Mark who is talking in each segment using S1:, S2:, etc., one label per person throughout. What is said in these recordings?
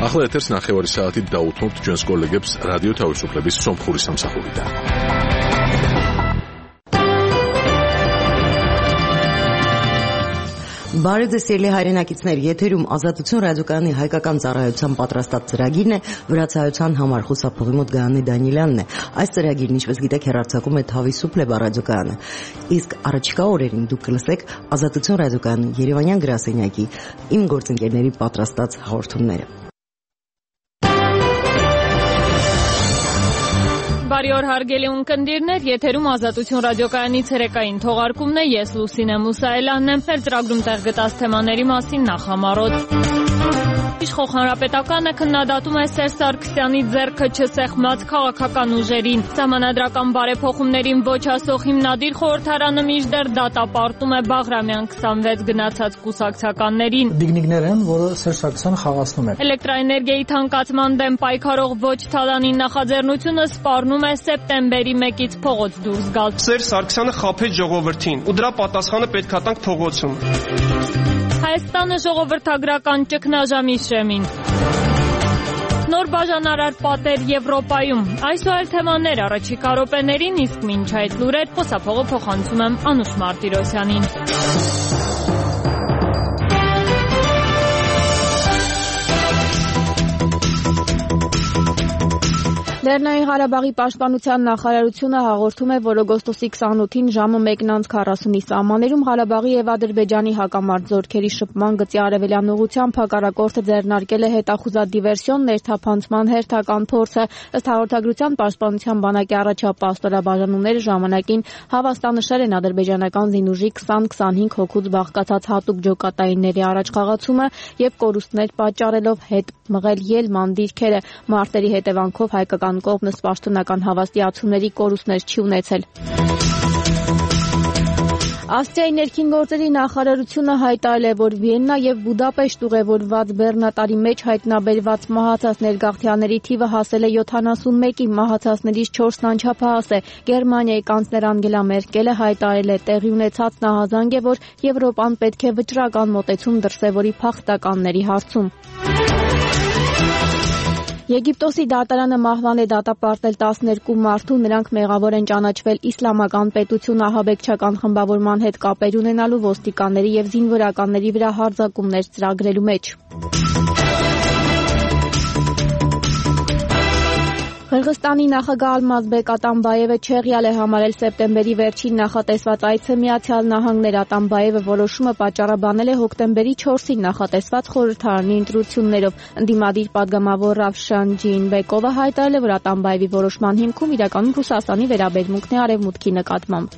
S1: ახლა ეთერს 9 საათით დაუთმობთ ჩვენს კოლეგებს რადიო თავისუფლების სომხური სამსახურიდან.
S2: Բարև ձեզ սիրելի հայրենակիցներ, եթերում Ազատություն ռադիոկայանի հայկական ծառայության պատրաստած ծրագիրն է, վրացայության համար խուսափողի մոտ Գայանե Դանիելյանն է։ Այս ծրագիրն, ինչպես գիտեք, հեռարձակում է Թավիսուփլե ռադիոկայանը։ Իսկ առաջիկա օրերին դուք կլսեք Ազատություն ռադիոկայանի Երևանյան գրասենյակի իմ գործընկերների պատրաստած հաղորդումները։
S3: Բարի օր հարգելի ունկնդիրներ, եթերում Ազատություն ռադիոկայանի ցերեկային թողարկումն է, ես Լուսինե Մուսայելյանն եմ, մեր ծրագրում տեղ գտած թեմաների մասին նախամարոտ։ Իշխող հանրապետականը քննադատում է Սերժ Սարգսյանի ձեռքը չսեղմած քաղաքական ուժերին։ Սահմանադրական բարեփոխումներին ոչ ասող հիմնադիր խորհրդարանը մինչդեռ դատապարտում է Բաղրամյան 26 գնացած կուսակցականներին։
S4: Դիգնիկներ են, որը Սերժ Սարգսյանը խաղացնում է։
S3: Էլեկտրաէներգիայի թանկացման դեմ պայքարող ոչ Թալանի նախաձեռնությունը սպառնում է սեպտեմբերի 1-ից փողոց դուրս գալ։
S5: Սերժ Սարգսյանը խաբեց ժողովրդին ու դրա պատասխանը պետք է տանք փողոցում։
S3: Հայաստանը ժողովրդագրական ճգնաժամի շեմին։ Նոր բաժանարար պատեր Եվրոպայում։ Այսօր այլ թեմաներ առաջիկա րոպեներին, իսկ մինչ այդ լուրեր խոսափողը փոխանցում եմ Անուշ Մարտիրոսյանին։
S6: Լեռնային Ղարաբաղի պաշտպանության նախարարությունը հաղորդում է, որ օգոստոսի 28-ին ժամը 1:40-ի սահմաններում Ղարաբաղի եւ Ադրբեջանի հակամարտ զորքերի շփման գծի արևելյան ուղղությամբ հակառակորդը ձեռնարկել է հետախուզած դիվերսիոն ներթափանցման հերթական փորձը։ Ըստ հաղորդագրության պաշտպանության բանակի առաջապահ ստորաբաժանումները ժամանակին հավաստանշել են ադրբեջանական զինուժի 20-25 հոգուց բաղկացած հատուկ ջոկատայինների առաջ խաղացումը եւ կորուստներ պատճառելով հետ մղել ելման դիրքերը։ Մարտերի հետևանքով հայկական կողմը պաշտոնական հավաստիացումների կորուստներ չի ունեցել։ Ավստրիայի ներքին գործերի նախարարությունը հայտարարել է, որ Վիեննա եւ Բուդապեշտ ուղևորված բեռնատարի մեջ հայտնաբերված մահացած ներգաղթյալների թիվը հասել է 71-ի, մահացածներից 4-ն անչափահաս է։ Գերմանիայի կանցլեր Անգելա Մերկելը հայտարարել է, տեղի ունեցած նահանջանք է, որ Եվրոպան պետք է վճռական մոտեցում դրսևորի փախստականների հարցում։ Եգիպտոսի դատարանը մահվան է դատապարտել 12 մարդու, նրանք մեղավոր են ճանաչվել իսլամական պետություն ահաբեկչական խմբավորման հետ կապեր ունենալու, ոստիկանների եւ զինվորականների վրա հարձակումներ ծրագրելու մեջ։ Қырғызստանի նախագահ Ալմազբեկ Ատամբաևը չեղյալ է համարել սեպտեմբերի վերջին նախատեսված այցը Միացյալ Նահանգներ։ Ատամբաևը որոշումը պատճառաբանել է հոկտեմբերի 4-ին նախատեսված խորհրդարանի ընտրություններով։ Ընդդիմադիր պատգամավոր Ռավշան Ջինբեկովը հայտարարել է, որ Ատամբաևի որոշման հիմքում իրականում Ռուսաստանի վերաբերմունքն է արևմուտքի նկատմամբ։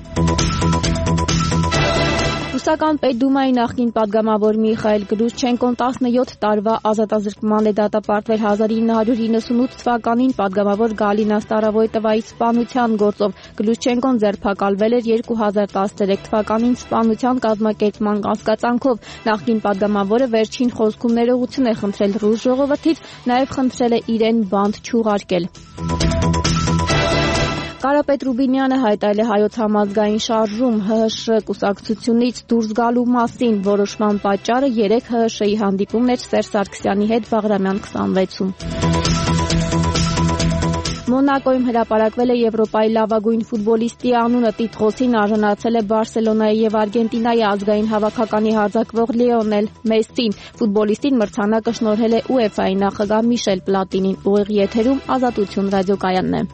S6: Ռուսական Պետդումայի նախկին պատգամավոր Միխայել Գլուշչենկոն 17 տարվա ազատազրկման է դատապարտվել 1998 թվականին պատգամավոր Գալինա Ստարավոյտովայի սպանության գործով։ Գլուշչենկոն ձերբակալվել էր 2013 թվականին սպանության կազմակերպման կասկածանքով։ Նախկին պատգամավորը վերջին խոսքում ներողություն է խնդրել ռուս ժողովրդից, նաև խնդրել է իրեն բանտ չուղարկել։ Կարապետ Ռուբինյանը հայտարարել է Հայոց համազգային շարժում ՀՀՇ կուսակցությունից դուրս գալու մասին։ Որոշման պատճառը 3 ՀՀՇ-ի հանդիպումներ Սերժ Սարգսյանի հետ Բաղրամյան 26-ում։ Մոնակոյում հրապարակվել է Եվրոպայի լավագույն ֆուտբոլիստի անունը։ Տիտղոսին արժանացել է Բարսելոնայի եւ Արգենտինայի ազգային հավաքականի հարձակվող Լիոնել Մեսսին։ Ֆուտբոլիստին մրցանակը շնորհել է ՈՒԵՖԱ-ի նախագահ Միշել Պլատինին։ Ուղիղ եթերում Ազատություն ռադիոկայանն է։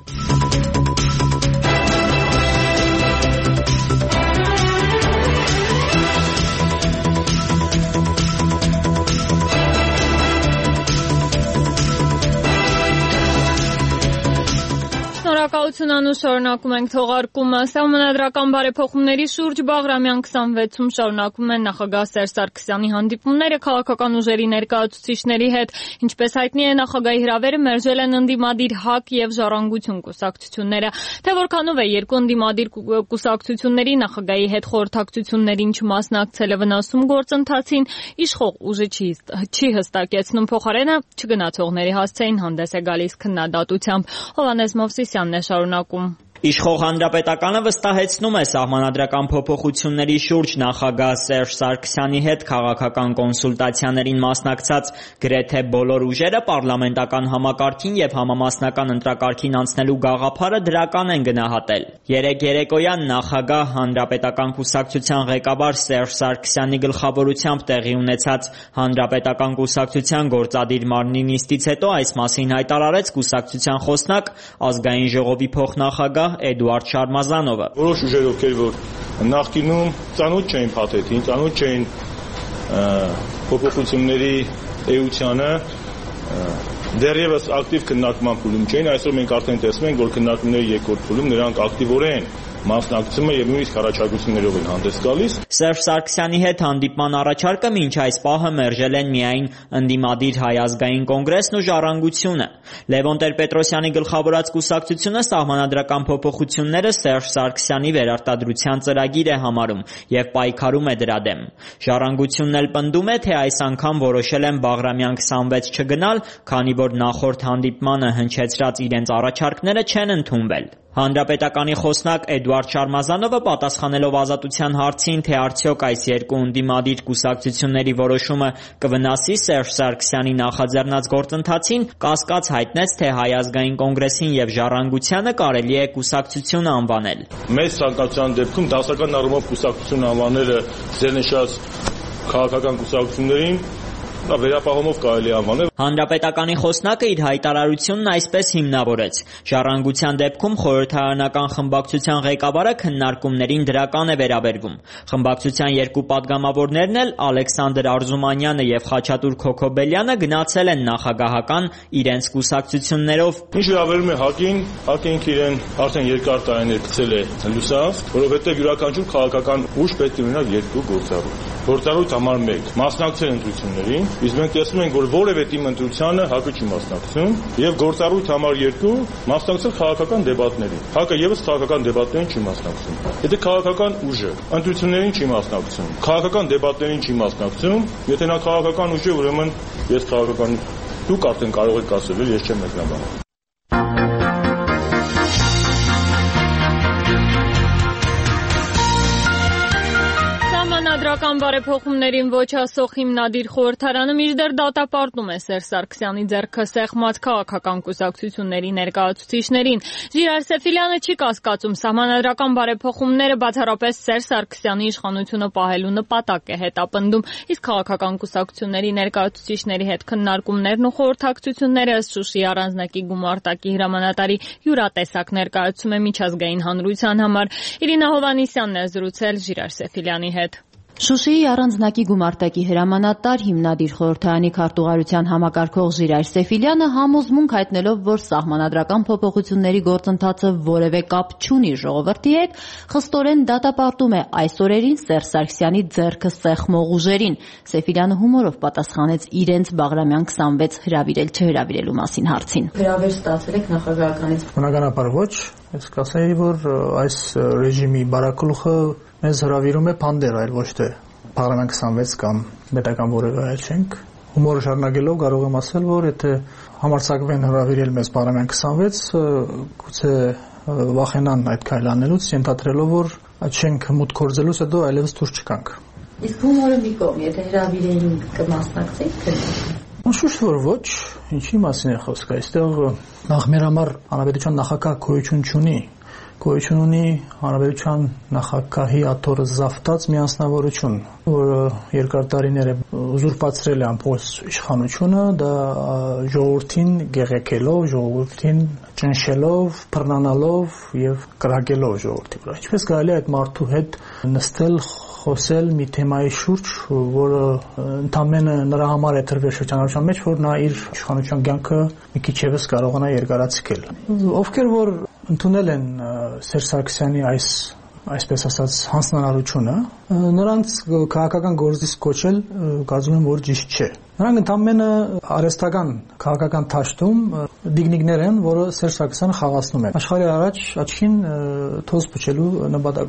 S3: Շնորհակալություն Անուշ, շարունակում ենք թողարկումը։ Սահմանադրական բարեփոխումների շուրջ Բաղրամյան 26-ում շարունակվում են նախագահ Սերժ Սարգսյանի հանդիպումները քաղաքական ուժերի ներկայացուցիչների հետ։ Ինչպես հայտնի է, նախագահի հրավերը մերժել են ընդդիմադիր ՀԱԿ եւ Ժառանգություն կուսակցությունները։ Թե որքանով է երկու ընդդիմադիր կուսակցությունների նախագահի հետ խորհրդակցություններին չմասնակցելը վնասում գործընթացին, իշխող ուժը չի հստակեցնում, փոխարենը չգնացողների հասցեին հանդես է գալիս քննադատությամբ։ Հովհաննես Մովսիսյանն է շարունակում։
S7: Իշխող Հանրապետականը վստահեցնում է սահմանադրական փոփոխությունների շուրջ նախագահ Սերժ Սարգսյանի հետ քաղաքական կոնսուլտացիաներին մասնակցած գրեթե բոլոր ուժերը պարլամենտական համակարգին եւ համամասնական ընտրակարգին անցնելու գաղափարը դրական են գնահատել։ Երեկ երեկոյան նախագահ Հանրապետական կուսակցության ղեկավար Սերժ Սարգսյանի գլխավորությամբ տեղի ունեցած Հանրապետական կուսակցության գործադիր մարմնի նիստից հետո այս մասին հայտարարեց կուսակցության խոսնակ ազգային ժողովի փոխնախագահ Էդուարդ Շարմազանովը։
S8: Որոշ ուժեր ովքեր որ նախկինում ծանոթ չէին փաթեթին, ծանոթ չէին փոփոխությունների էությանը, դեռևս ակտիվ քննարկման փուլում չէին, այսօր մենք արդեն տեսնում ենք, որ քննարկումների երկրորդ փուլում նրանք ակտիվորեն մասնակցում է եւ նույնիսկ առաջարկություններով են հանդես գալիս։
S7: Սերժ Սարգսյանի հետ հանդիպման առաջարկը մինչ այս պահը մերժել են միայն ընդդիմադիր Հայ ազգային կոնգրեսն ու Ժառանգությունը։ Լևոն Տեր-Պետրոսյանի գլխավորած կուսակցությունը սահմանադրական փոփոխությունները Սերժ Սարգսյանի վերարտադրության ծրագիր է համարում եւ պայքարում է դրա դեմ։ Ժառանգությունն էլ պնդում է, թե այս անգամ որոշել են Բաղրամյան 26 չգնալ, քանի որ նախորդ հանդիպմանը հնչեցրած իրենց առաջարկները չեն ընդունվել։ Հանրապետականի խոսնակ Էդուարդ Շարմազանովը պատասխանելով Ազատության հարցին, թե արդյոք այս երկու ընդդիմադիր կուսակցությունների որոշումը կվնասի Սերժ Սարգսյանի նախաձեռնած գործընթացին, կասկած հայտնեց, թե Հայ ազգային կոնգրեսին եւ Ժառանգությանը կարելի է կուսակցություն անվանել։
S8: Մեծ ցանկացության դեպքում դասական առումով կուսակցություն անվանելը ձեր նշած քաղաքական կուսակցություններին վերապահումով կարելի անվանել։
S7: Հանրապետականի խոսնակը իր հայտարարությունն այսպես հիմնավորեց. Ժառանգության դեպքում խորհրդարանական խմբակցության ղեկավարը քննարկումներին դրական է վերաբերվում։ Խմբակցության երկու падգամավորներն էլ Ալեքսանդր Արզումանյանը եւ Խաչատուր Քոքոբելյանը գնացել են նախագահական իրենց կուսակցություններով։
S8: Ինչ վերաբերում է ՀԱԿ-ին, ՀԱԿ-ին իրեն արդեն երկար տարիներ գցել է լուսավ, որովհետեւ յուրաքանչյուր քաղաքական ուժ պետք է ունենա երկու գործառույթ։ Գործառույթ համար 1 մասնակցել ընտրություններին, իսկ մենք տեսնում ենք, որ որևէ թիմ ընտրությանը ՀԱԿ-ը չի մասնակցում, եւ գործառույթ համար 2 մասնակցել քաղաքական դեբատներին։ ՀԱԿ-ը եւս քաղաքական դեբատներին չի մասնակցում։ Եթե քաղաքական ուժը ընտրություններին չի մասնակցում, քաղաքական դեբատներին չի մասնակցում, եթե նա քաղաքական ուժ է, ուրեմն ես քաղաքական դուք արդեն կարող եք ասել, ես չեմ մեկնաբանում։
S3: Սահմանադրական բարեփոխումներին ոչ ասող հիմնադիր խորհրդարանը մինչդեռ դատապարտում է Սերժ Սարգսյանի ձեռքը սեղմած քաղաքական կուսակցությունների ներկայացուցիչներին։ Ժիրայր Սեֆիլյանը չի կասկածում, սահմանադրական բարեփոխումները բացառապես Սերժ Սարգսյանի իշխանությունը պահելու նպատակ է հետապնդում, իսկ քաղաքական կուսակցությունների ներկայացուցիչների հետ քննարկումներն ու խորհրդակցությունները ըստ Շուշիի առանձնակի գումարտակի հրամանատարի յուրատեսակ ներկայացում է միջազգային հանրության համար։ Իրինա Հովհաննիսյանն է զրուցել Ժիրայր Սեֆիլյանի հետ։
S9: Շուշիի առանձնակի գումարտակի հրամանատար հիմնադիր խորհրդարանի քարտուղարության համակարգող Ժիրայր Սեֆիլյանը համոզմունք հայտնելով, որ սահմանադրական փոփոխությունների գործընթացը որևէ կապ չունի ժողովրդի հետ, խստորեն դատապարտում է այս օրերին Սերժ Սարգսյանի ձեռքը սեղմող ուժերին։ Սեֆիլյանը հումորով պատասխանեց իրենց Բաղրամյան 26 հրավիրել չհրավիրելու մասին հարցին։
S10: Հրավեր ստացել եք նախագահականից։
S4: Բնականաբար ոչ, ես կասեի, որ այս ռեժիմի բարակլուխը մեզ հրավիրում է փանդեր, այլ ոչ թե Բաղրամյան 26 կամ պետական որևէ այլ չենք։ Հումորը շարունակելով կարող եմ ասել, որ եթե համարձակվեն հրավիրել մեզ Բաղրամյան 26, գուցե վախենան այդ քայլ անելուց, ենթադրելով, որ չենք մուտք գործելուց հետո այլևս դուրս չգանք։
S10: Իսկ հումորը մի կողմ, եթե հրավիրեին կմասնակցեիք, թե
S4: Անշուշտ որ ոչ, ինչի մասին է խոսքը, այստեղ նախ մեր համար հանրապետության նախագահ գոյություն չունի, գոյություն ունի հանրապետության նախագահի աթոռը զավթած մի անձնավորություն, որը երկար տարիներ է ուզուրպացրել է ամբողջ իշխանությունը, դա ժողովրդին գեղեցելով, ժողովրդին ճնշելով, բռնանալով եւ կրակելով ժողովրդի վրա։ Ինչպես կարելի է այդ մարդու հետ նստել խոսել մի թեմայի շուրջ, որը ընդամենը նրա համար է տրվել շրջանառության մեջ, որ նա իր իշխանության կյանքը մի քիչ եւս կարողանա երկարացնել։ Ովքեր որ ընդունել են Սերժ Սարգսյանի այսպես ասած հանձնարարությունը, նրանց քաղաքական գործից կոչել կարծում եմ, որ ճիշտ չէ։ Նրանք ընդամենը արհեստական քաղաքական թաշտում դիգնիկներ են, որը Սերժ Սարգսյանը խաղացնում է աշխարհի առաջ աչքին թոզ փչելու նպատակով։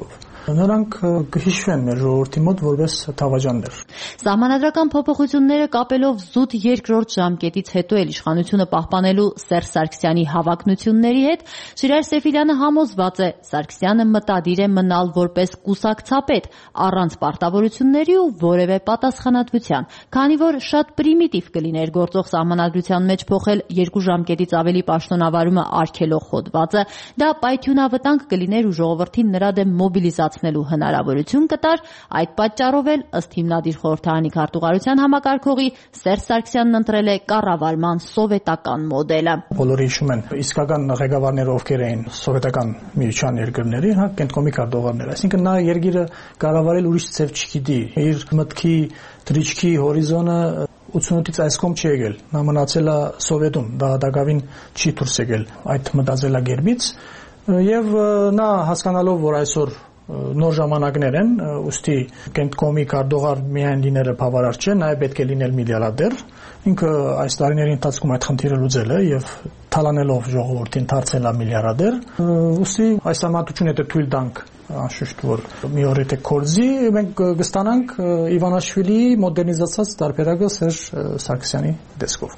S4: նրանք կհիշվեն մեր ժողովրդի մոտ որպես թավաջաններ։
S9: Սահմանադրական փոփոխությունները կապելով զուտ երկրորդ ժամկետից հետո էլ իշխանությունը պահպանելու Սերժ Սարգսյանի հավակնությունների հետ, Շիրայր Սեֆիլյանը համոզված է, Սարգսյանը մտադիր է մնալ որպես կուսակցապետ, առանց պարտավորությունների ու որևէ պատասխանատվության, քանի որ շատ պրիմիտիվ կլիներ գործող սահմանադրության մեջ փոխել 2 ժամկետից ավելի պաշտոնավարումը արգելող հոդվածը, դա պայթյունավտանգ կլիներ ու ժողովրդին նրա դեմ մոբիլիզացնելու հնարավորություն կտար, այդ պատճառով էլ ըստ հիմնադիր խորհրդարանի քարտուղարության համակարգողի Սերժ Սարգսյանն ընտրել է կառավարման սովետական մոդելը։
S4: Բոլորը հիշում են իսկական ղեկավարները ովքեր էին սովետական միության երկրների, կենտկոմի քարտուղարներ, այսինքն նա երկիրը կառավարել ուրիշ ձև չգիտի, իր մտքի դրիչքի հորիզոնը 88-ից այս կողմ չի եկել, նա մնացել է սովետում, դա դակավին չի դուրս եկել այդ մտածելակերպից եւ նա հասկանալով, որ այսօր նոր ժամանակներ են, ուստի կենտկոմի քարտուղար միայն լինելը բավարար չէ, նաև պետք է լինել միլիարդեր, ինքը այս տարիների ընթացքում այդ խնդիրը լուծել է եւ թալանելով ժողովրդին դարձել է միլիարդեր, ուստի այս համատությունը դե թույլ տանք անշուշտ որ մի օր եթե կորզի մենք կստանանք Իվանաշվիլիի մոդեռնիզացած տարբերակը Սերժ Սարգսյանի դեսքով։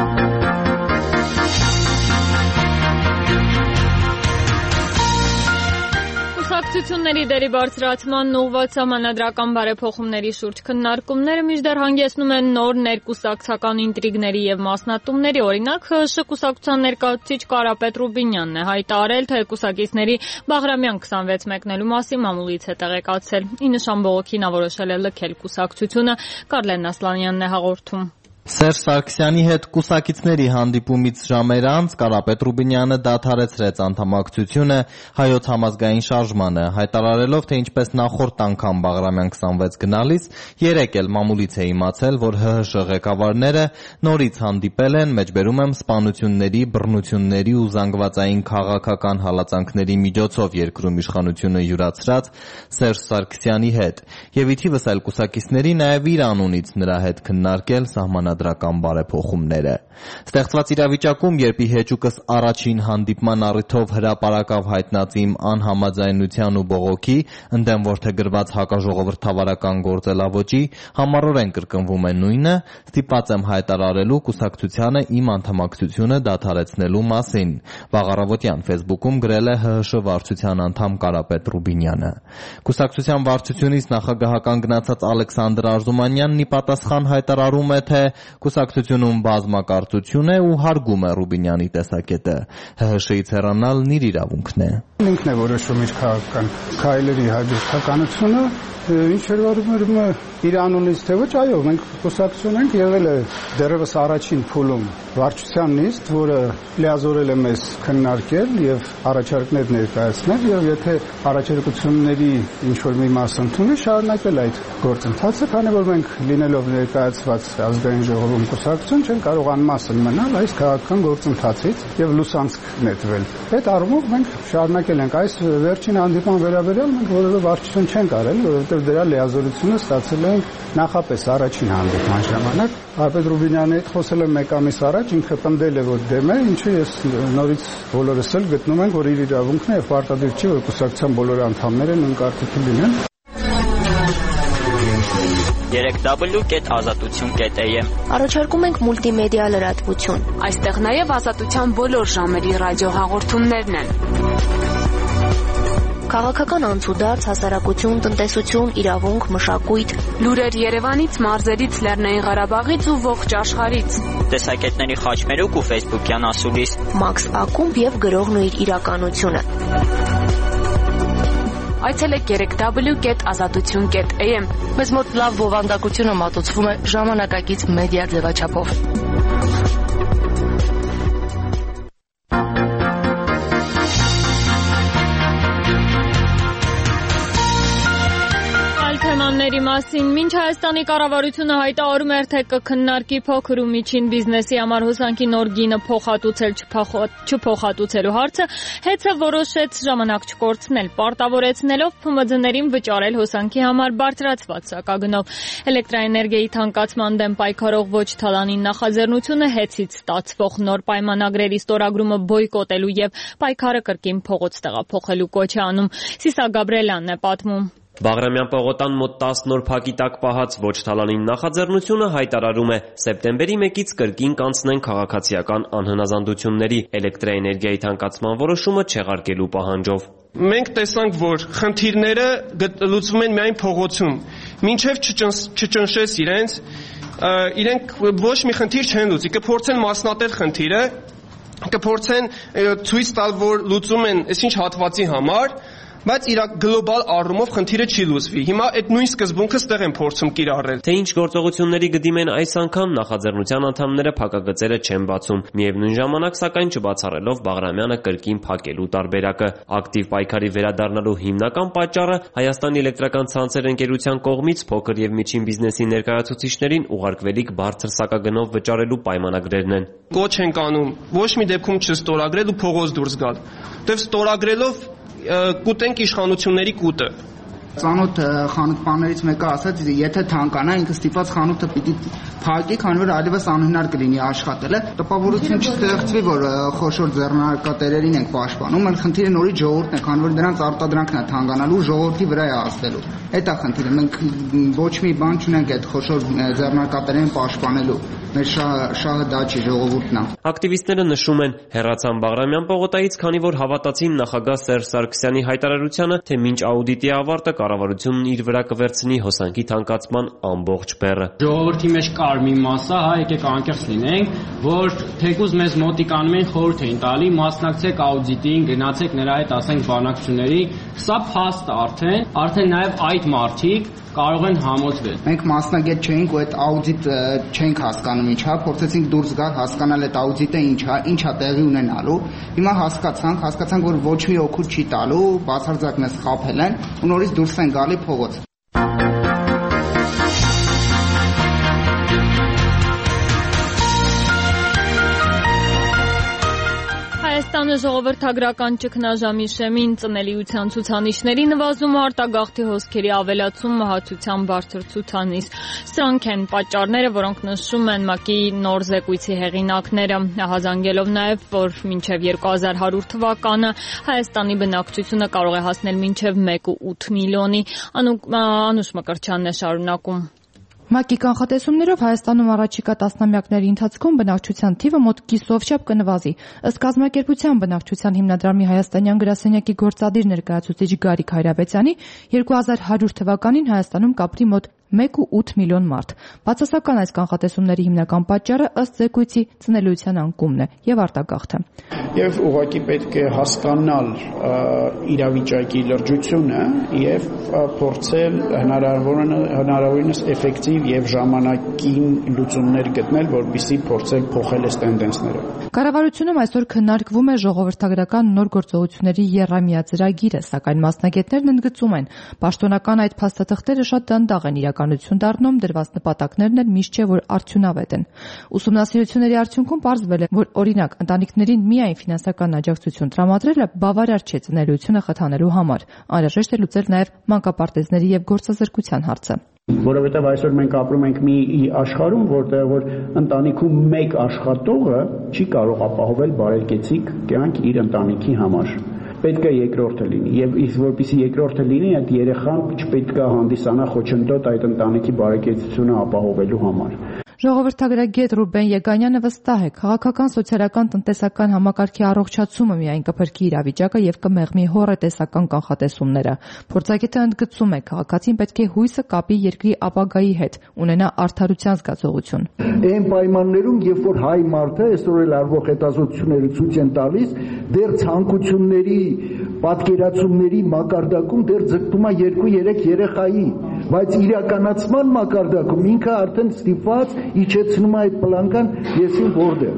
S3: Կուսակցությունների դերի բարձրացման ուղղված սահմանադրական բարեփոխումների շուրջ քննարկումները մինչդեռ հանգեցնում են նոր ներկուսակցական ինտրիգների եւ մասնատումների, օրինակ ՀՀՇ կուսակցության ներկայացուցիչ Կարապետ Ռուբինյանն է հայտարարել, թե կուսակիցների Բաղրամյան 26 մեկնելու մասին մամուլից է տեղեկացել։ Ի նշան բողոքի նա որոշել է լքել կուսակցությունը, Կարլեն Ասլանյանն է հաղորդում։
S11: Սերժ Սարգսյանի հետ կուսակիցների հանդիպումից ժամեր անց Կարապետ Ռուբինյանը դադարեցրեց անդամակցությունը Հայոց համազգային շարժմանը, հայտարարելով, թե ինչպես նախորդ անգամ Բաղրամյան 26 գնալիս, երեկ էլ մամուլից է իմացել, որ ՀՀՇ ղեկավարները նորից հանդիպել են, մեջբերում եմ սպանությունների, բռնությունների ու զանգվածային քաղաքական հալածանքների միջոցով երկրում իշխանությունը յուրացրած Սերժ Սարգսյանի հետ, եւ ի թիվս այլ կուսակիցների նաև իր անունից նրա հետ քննարկել սահմանադրական բարեփոխումները։ Ստեղծված իրավիճակում, երբ ի հեճուկս առաջին հանդիպման առիթով հրապարակավ հայտնած իմ անհամաձայնության ու բողոքի, ընդդեմ որդեգրված հակաժողովրդավարական գործելավոճի, համառորեն կրկնվում է նույնը, ստիպված եմ հայտարարելու կուսակցությանը իմ անդամակցությունը դադարեցնելու մասին, վաղ առավոտյան Facebook-ում գրել է ՀՀՇ վարչության անդամ Կարապետ Ռուբինյանը։ Կուսակցության վարչությունից նախագահական գնացած Ալեքսանդր Արզումանյանն ի պատասխան հայտարարում է, թե կուսակցությունում բազմակարծություն է ու հարգում է Ռուբինյանի տեսակետը։ ՀՀՇ-ից հեռանալն իր իրավունքն է։
S12: Ինքն է որոշում իր քաղաքական քայլերի հաջորդականությունը, ինչ վերաբերում է իր անունից թե ոչ, այո, մենք կուսակցություն ենք եղել է դեռևս առաջին փուլում վարչության նիստ, որը լիազորել է մեզ քննարկել եւ առաջարկներ ներկայացնել եւ եթե առաջարկությունների ինչ որ մի մասը ընդունի, շարունակել այդ գործընթացը, քանի որ մենք լինելով ներկայացված ազգային ժողովում կուսակցություն չեն կարող անմասն մնալ այս քաղաքական գործընթացից եւ լուսանցք նետվել։ Այդ առումով մենք շարունակել ենք այս վերջին հանդիպման վերաբերյալ մենք որևէ վարչություն չենք արել, որովհետեւ դրա լիազորությունը ստացել ենք նախապես առաջին հանդիպման ժամանակ։ Կարապետ Ռուբինյանի հետ խոսել եմ մեկ ամիս առաջ, ինքը պնդել է, որ դեմ է, ինչը ես նորից բոլորս էլ գտնում ենք, որ իր իրավունքն է եւ պարտադիր չի, որ կուսակցության բոլոր անդամները նույն կարգի լինեն։
S13: 3w.azatutun.am Առաջարկում ենք մուլտիմեդիա լրատվություն։
S14: Այստեղ նաև ազատության բոլոր ժամերի ռադիոհաղորդումներն են։
S13: Քաղաքական անցուդարձ, հասարակություն, տնտեսություն, իրավունք, մշակույթ,
S14: լուրեր Երևանից, մարզերից, Լեռնային Ղարաբաղից ու ողջ աշխարհից։
S7: Տեսակետների խաչմերուկ ու Facebook-յան ասուլիս։
S13: Մաքս Ակումբ եւ գրողն ու իր իրականությունը։
S14: Այցելեք 3w.azatutun.am
S13: Մեզ մոտ լավ բովանդակությունը մատուցվում է ժամանակակից մեդիա ձևաչափով։
S3: Թեմաների մասին։ Մինչ Հայաստանի կառավարությունը հայտարարում էր, թե կքննարկի փոքր ու միջին բիզնեսի համար հոսանքի նոր գինը փոխհատուցել չփոխհատուցելու հարցը, ՀԵՑ-ը որոշեց ժամանակ չկորցնել, պարտավորեցնելով ՓՄՁ-ներին վճարել հոսանքի համար բարձրացված սակագնով։ Էլեկտրաէներգիայի թանկացման դեմ պայքարող ոչ թալանի նախաձեռնությունը ՀԵՑ-ից ստացվող նոր պայմանագրերի ստորագրումը բոյկոտելու եւ պայքարը կրկին փողոց տեղափոխելու կոչ է անում։ Սիսա Գաբրելյանն է պատմում։
S15: Բաղրամյան պողոտան մոտ 10 նոր փակի տակ պահած ոչ թալանին նախաձեռնությունը հայտարարում է սեպտեմբերի 1-ից կրկին կանցնեն քաղաքացիական անհնազանդությունների էլեկտրաէներգիայի թանկացման որոշումը չեղարկելու պահանջով։
S5: Մենք տեսանք, որ խնդիրները լուծվում են միայն փողոցում։ Մինչև չճնշես իրենք ոչ մի խնդիր չեն լուծի, կփորձեն մասնատել խնդիրը, կփորձեն ցույց տալ, որ լուծում են այսինչ հատվածի համար, բայց իր գլոբալ առումով խնդիրը չի լուծվի։ Հիմա այդ նույն սկզբունքը ստեղ են փորձում կիրառել։
S15: Թե ինչ գործողությունների գդիմեն այս անգամ նախաձեռնության անդամները փակագծերը չեն բացում։ Միևնույն ժամանակ, սակայն չբացառելով Բաղրամյանը կրկին փակելու տարբերակը։ Ակտիվ պայքարի վերադառնալու հիմնական պատճառը Հայաստանի էլեկտրական ցանցեր ընկերության կողմից փոքր եւ միջին բիզնեսի ներկայացուցիչներին ուղարկվելիք բարձր սակագնով վճարելու պայմանագրերն են։
S5: Կոչ են անում ոչ մի դեպքում չստորագրել ու փողոց դուրս գալ։ Դեռ ստորագրելով կուտենք իշխանությունների կուտը։
S16: Ծանոթ խանութպաններից մեկը ասաց, եթե թանկանա, ինքը ստիպված խանութը պիտի փակի, քանի որ այլևս անհնար կլինի աշխատելը։ Տպավորություն չստեղծվի, որ խոշոր ձեռնարկատերերին ենք պաշտպանում, այլ խնդիրը նորից ժողովուրդն է, քանի որ դրանց արտադրանքն է թանկանալու, ժողովրդի վրա է ազդելու։ Այդ է խնդիրը։ Մենք ոչ մի բան չունենք այդ խոշոր ձեռնարկատերերին պաշտպանելու։ Մեր շահը դա չի, ժողովուրդն է։
S15: Ակտիվիստները նշում են, հեռացան Բաղրամյան պողոտայից, քանի որ հավատացին նախագահ Սերժ Սարգսյանի հայտարարությանը, թե մինչ աուդիտի ավարտը կառավարությունն իր վրա կվերցնի հոսանքի թանկացման ամբողջ բեռը։
S17: Ժողովրդի մեջ կար մի մասա, եկեք անկեղծ լինենք, որ թեկուզ մեզ մոտիկանում են խորհուրդ էին տալի, մասնակցեք աուդիտին, գնացեք նրա հետ, ասենք, բանակցությունների, սա փաստ արդեն նաև այդ մարդիկ կարող են համոզվել։
S16: Մենք մասնագետ չէինք ու այդ աուդիտ չենք հասկանում ինչա, փորձեցինք դուրս գալ, հասկանալ այդ աուդիտը ինչա տեղի ունենալու։ Հիմա հասկացանք, որ ոչ մի օգուտ չի տալու, բացարձակ մեզ խաբել են ու նորից դուրս են գալի փողոց։
S3: Հայաստանը ժողովրդագրական ճգնաժամի շեմին ծնելիության ցուցանիշների նվազումը, արտագաղթի հոսքերի ավելացում, մահացության բարձր ցուցանիշ։ Սրանք են պատճառները, որոնք նշում են ՄԱԿ-ի նոր զեկույցի հեղինակները, ահազանգելով նաև, որ մինչև 2100 թվականը Հայաստանի բնակչությունը կարող է հասնել մինչև 1.8 միլիոնի։ Անուշ Մկրտչյանն է շարունակում։
S6: ՄԱԿ-ի կանխատեսումներով Հայաստանում առաջիկա տասնամյակների ընթացքում բնակչության թիվը մոտ կիսով չափ կնվազի։ Ըստ կազմակերպության բնակչության հիմնադրամի հայաստանյան գրասենյակի գործադիր ներկայացուցիչ Գարիկ Հայրաբեցյանի 2100 թվականին Հայաստանում կապրի մոտ 1.8 միլիոն մարդ։ Բացասական այս կանխատեսումների հիմնական պատճառը ըստ զեկույցի ծնելիության անկումն է եւ արտագաղթը։
S18: Եվ ուղղակի պետք է հասկանալ իրավիճակի լրջությունը եւ փորձել հնարավորինս էֆեկտիվ եւ ժամանակին լուծումներ գտնել, որպեսզի փորձել փոխել այս տենդենսները։
S6: Կառավարությունում այսօր քննարկվում է ժողովրդագրական նոր գործողությունների եռամյա ծրագիրը, սակայն մասնագետներն ընդգծում են, պաշտոնական այդ փաստաթղթերը շատ դանդաղ են իրականություն դառնում, դրված նպատակներն էլ միշտ չէ, որ արդյունավետ են։ Ուսումնասիրությունների արդյունքում պարզվել է, որ օրինակ ընտանիքներին միայն ֆինանսական աջակցություն տրամադրելը բավարար չէ ծնելիությունը խթանելու համար։ Անհրաժեշտ է լուծել նաև մանկապարտեզների եւ գործազրկության հարցը։
S18: Որովհետև այսօր մենք ապրում ենք մի աշխարհում, որտեղ որ ընտանիքում մեկ աշխատողը չի կարող ապահովել բարեկեցիկ կյանք իր ընտանիքի համար։ Պետք է երկրորդը լինի եւ իսկ որպեսզի երկրորդը լինի, այդ երեխան չպետք է հանդիսանա խոչընդոտ այդ ընտանիքի բարեկեցությունը ապահովելու համար։
S6: Ժողովրդագրագետ Ռուբեն Եգանյանը վստահ է, քաղաքական, սոցիալական, տնտեսական համակարգի առողջացումը միայն կփրկի իրավիճակը եւ կմեղմի հոռետեսական կանխատեսումները։ Փորձագետը ընդգծում է, քաղաքացին պետք է հույսը կապի երկրի ապագայի հետ, ունենա արդարության զգացողություն։
S19: Այն պայմաններում, երբ որ հայ մարդը այսօր էլ արվող հետազոտությունները ցույց են տալիս, դեռ ցանկությունների, պատկերացումների մակարդակում դեռ ձգտում է 2-3 երեխայի, բայց իրականացման մակարդակում ինքը արդեն ստիպված իջեցնում է այդ պլանկան եսին որտեղ։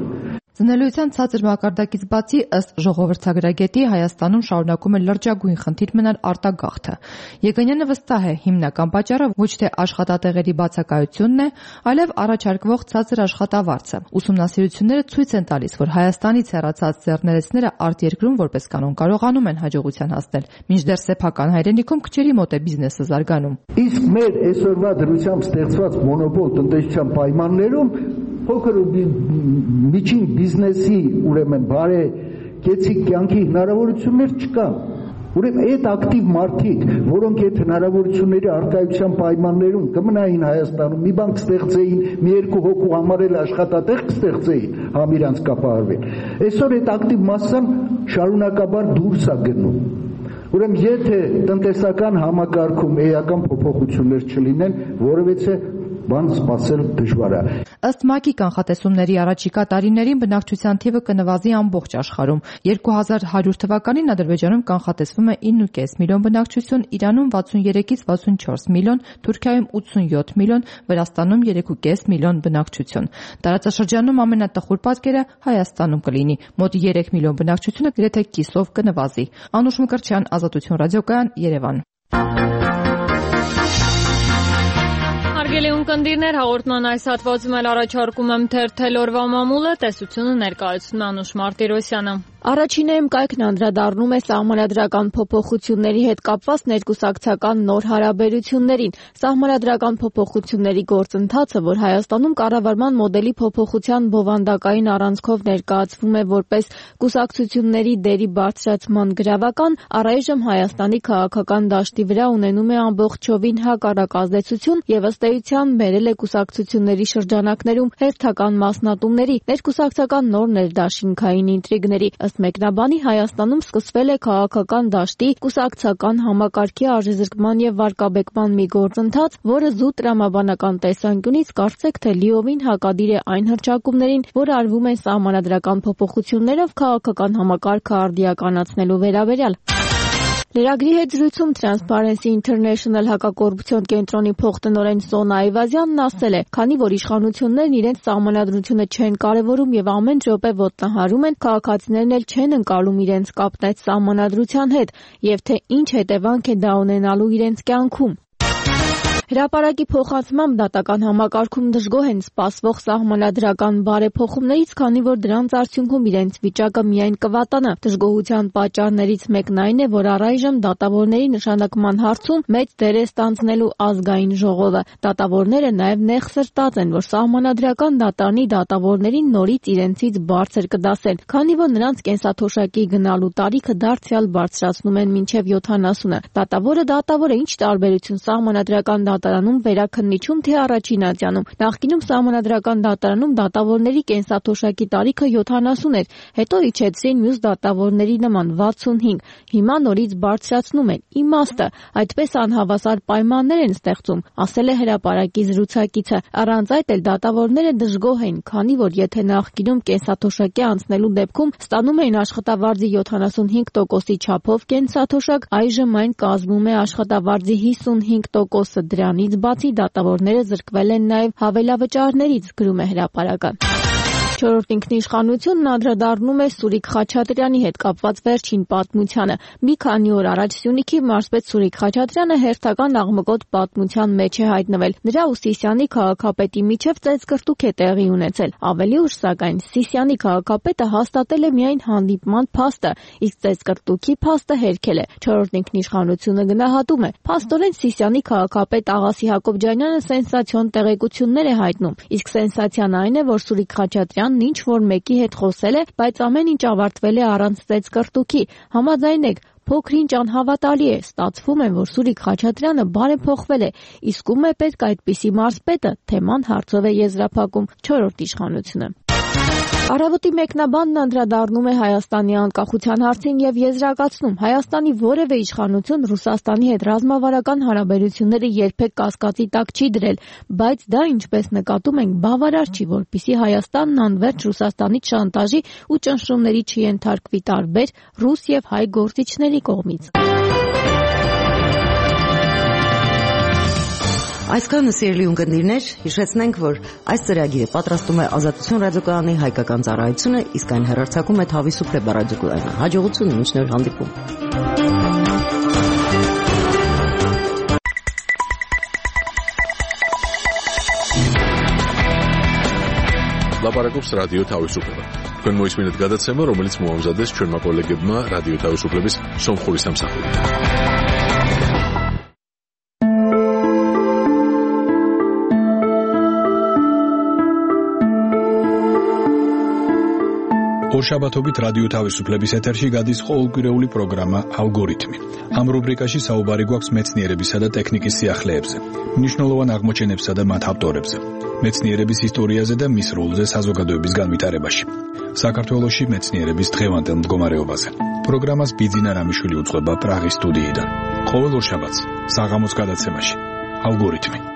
S20: Ձնելիության ցածր մակարդակից բացի, ըստ ժողովրդագրագետի, Հայաստանում շարունակում է լրջագույն խնդիր մնալ արտագաղթը։ Եգանյանը վստահ է, հիմնական պատճառը ոչ թե աշխատատեղերի բացակայությունն է, այլև առաջարկվող ցածր աշխատավարձը։ Ուսումնասիրությունները ցույց են տալիս, որ Հայաստանից հեռացած ձեռներեցները արտերկրում որպես կանոն կարողանում են հաջողության հասնել, մինչդեռ սեփական հայրենիքում քչերի մոտ է բիզնեսը զարգանում։
S19: Իսկ մեր այսօրվա դրությամբ ստեղծված մոնոպոլ տնտեսության պայմաններում փոքր ու միջին բիզնեսի ուրեմն բարեկեցիկ կյանքի հնարավորություններ չկան։ Ուրեմն այդ ակտիվ մարդիկ, որոնք այդ հնարավորությունների արկայության պայմաններում կմնային Հայաստանում, մի բան կստեղծեին, մի երկու հոգու համար էլ աշխատատեղ կստեղծեին, համ իրանց կապահարվեն։ Այսօր այդ ակտիվ մասսան շարունակաբար դուրս է գնում։ Ուրեմն եթե տնտեսական համակարգում էական փոփոխություններ չլինեն, որովհետեւ բան սպասել դժվար է։
S20: Ըստ ՄԱԿ-ի կանխատեսումների առաջիկա տարիներին բնակչության թիվը կնվազի ամբողջ աշխարհում։ 2100 թվականին Ադրբեջանում կանխատեսվում է 9.5 միլիոն բնակչություն, Իրանում 63-ից 64 միլիոն, Թուրքիայում 87 միլիոն, Վրաստանում 3.5 միլիոն բնակչություն։ Տարածաշրջանում ամենատխուր պատկերը Հայաստանում կլինի։ Մոտ 3 միլիոն բնակչությունը գրեթե կիսով կնվազի։ Անուշ Մկրտչյան, Ազատություն ռադիոկայան, Երևան։
S3: Հարգելի ունկնդիրներ, հաղորդման այս հատվածում էլ առաջարկում եմ թերթել օրվա մամուլը, տեսությունը ներկայացնում Անուշ Մարտիրոսյանը։
S6: Առաջինը կայքն անդրադառնում է սահմանադրական փոփոխությունների հետ կապված ներկուսակցական նոր հարաբերություններին։ Սահմանադրական փոփոխությունների գործընթացը, որ Հայաստանում կառավարման մոդելի փոփոխության բովանդակային առանցքով ներկայացվում է որպես կուսակցությունների դերի բարձրացման գրավական, առայժմ Հայաստանի քաղաքական դաշտի վրա ունենում է ամբողջովին հակառակ ազդեցություն եւ ըստ էության բերել է կուսակցությունների շրջանակներում հերթական մասնատումների, ներկուսակցական նոր ներդաշինքային ինտրիգների։ Մեկնաբանի Հայաստանում սկսվել է քաղաքական դաշտի կուսակցական համակարգի արժեզրկման եւ վարկաբեկման մի գործընթաց, որը զուտ տրամաբանական տեսանկյունից կարծեք թե լիովին հակադիր է այն հռչակումներին, որ արվում են սահմանադրական փոփոխություններով քաղաքական համակարգը արդիականացնելու վերաբերյալ։ Լրագրի հետ զրույցում Transparency International հակակոռուպցիոն կենտրոնի փոխտնօրեն Սոնա Այվազյանն ասել է, քանի որ իշխանություններն իրենց սահմանադրությունը չեն կարևորում եւ ամեն րոպե ոտնահարում են, քաղաքացիներն էլ չեն ընկալում իրենց կապն այդ սահմանադրության հետ եւ թե ինչ հետևանք է դա ունենալու իրենց կյանքում։ Հրապարակի փոխանցմամբ դատական համակարգում դժգոհ են սպասվող սահմանադրական բարեփոխումներից, քանի որ դրանց արդյունքում իրենց վիճակը միայն կվատանա։ Դժգոհության պատճառներից մեկն այն է, որ առայժմ դատավորների նշանակման հարցում մեծ դեր է ստանձնելու ազգային ժողովը։ Դատավորները նաև նեղսրտած են, որ սահմանադրական դատարանի դատավորներին նորից իրենցից բարձր կդասեն, քանի որ նրանց կենսաթոշակի գնալու տարիքը դարձյալ բարձրացնում են մինչև 70-ը։ Դատավորը դատավոր է, ինչ տարբերություն սահմանադրական դատարանում վերաքննիչում թե առաջին ատյանում։ Նախկինում սահմանադրական դատարանում դատավորների կենսաթոշակի տարիքը 70 էր, հետո իջեցրին մյուս դատավորների նման 65։ Հիմա նորից բարձրացնում են։ Իմաստը, այդպես անհավասար պայմաններ են ստեղծում, ասել է հրապարակի զրուցակիցը։ Առանց այդ էլ դատավորները դժգոհ են, քանի որ եթե նախկինում կենսաթոշակի անցնելու դեպքում ստանում էին աշխատավարձի 75%-ի չափով կենսաթոշակ, այժմ այն կազմում է աշխատավարձի 55%-ը։ Դրանից բացի դատավորները զրկվել են նաև հավելավճարներից, գրում է հրապարակը։ Չորրորդ ինքնիշխանությունն անդրադառնում է Սուրիկ Խաչատրյանի հետ կապված վերջին պատմությանը։ Մի քանի օր առաջ Սյունիքի մարզպետ Սուրիկ Խաչատրյանը հերթական աղմկոտ պատմության մեջ է հայտնվել։ Նրա ու Սիսիանի քաղաքապետի միջև ծեծկռտուք է տեղի ունեցել։ Ավելի ուշ, սակայն, Սիսիանի քաղաքապետը հաստատել է միայն հանդիպման փաստը, իսկ ծեծկռտուքի փաստը հերքել է։ Չորրորդ ինքնիշխանությունը գնահատում է. փաստորեն Սիսիանի քաղաքապետ Աղասի Հակոբյանը սենսացիոն տեղեկություններ է հայտնում, իսկ սենսացիան այն է, որ Սուրիկ Խաչատրյանն ինչ որ մեկի հետ խոսել է, բայց ամեն ինչ ավարտվել է առանց ծեծկռտուքի։ Համաձայնեք, փոքր-ինչ անհավատալի է, ստացվում է, որ Սուրիկ Խաչատրյանը բարեփոխվել է, իսկ ում է պետք այդպիսի մարզպետը, թեման հարցով է եզրափակում Չորրորդ իշխանությունը։ Առավոտի մեկնաբանն անդրադառնում է Հայաստանի անկախության հարցին եւ եզրակացնում. Հայաստանի որևէ իշխանություն Ռուսաստանի հետ ռազմավարական հարաբերությունները երբեք կասկածի տակ չի դրել, բայց դա, ինչպես նկատում ենք, բավարար չի, որպեսզի Հայաստանն անվերջ Ռուսաստանից շանտաժի ու ճնշումների չենթարկվի տարբեր ռուս եւ հայ գործիչների կողմից։
S2: Այսքանը սիրելի ունկնդիրներ, հիշեցնենք, որ այս ծրագիրը պատրաստում է Ազատություն ռադիոկայանի հայկական ծառայությունը, իսկ այն հեռարձակում է Թավիսուփլե ռադիոկայանը։ Հաջողություն, մինչ նոր հանդիպում։
S1: Լապարակობს ռադիո Թավիսուփլը։ Თქვენ მოისმინეთ გადაცემა, რომელიც მოამზადეს ჩვენმა კოლეგებმა რადიო თავისუფლების სომხური სამსახური.
S21: ორშაბათობით რადიო თავისუფლების ეთერში გადის ყოველკვირეული პროგრამა ალგორითმი. ამ რუბრიკაში საუბარი გვაქვს მეცნიერებისა და ტექნიკის სიახლეებზე, მნიშვნელოვან აღმოჩენებსა და მათ ავტორებზე, მეცნიერების ისტორიაზე და მის როლზე საზოგადოების განვითარებაში. საქართველოში მეცნიერების დღევანდელ მდგომარეობაზე. პროგრამას ბიძინა რამიშვილი უძღვება პრაღის სტუდიიდან. ყოველ ორშაბათს საღამოს გადაცემაში ალგორითმი.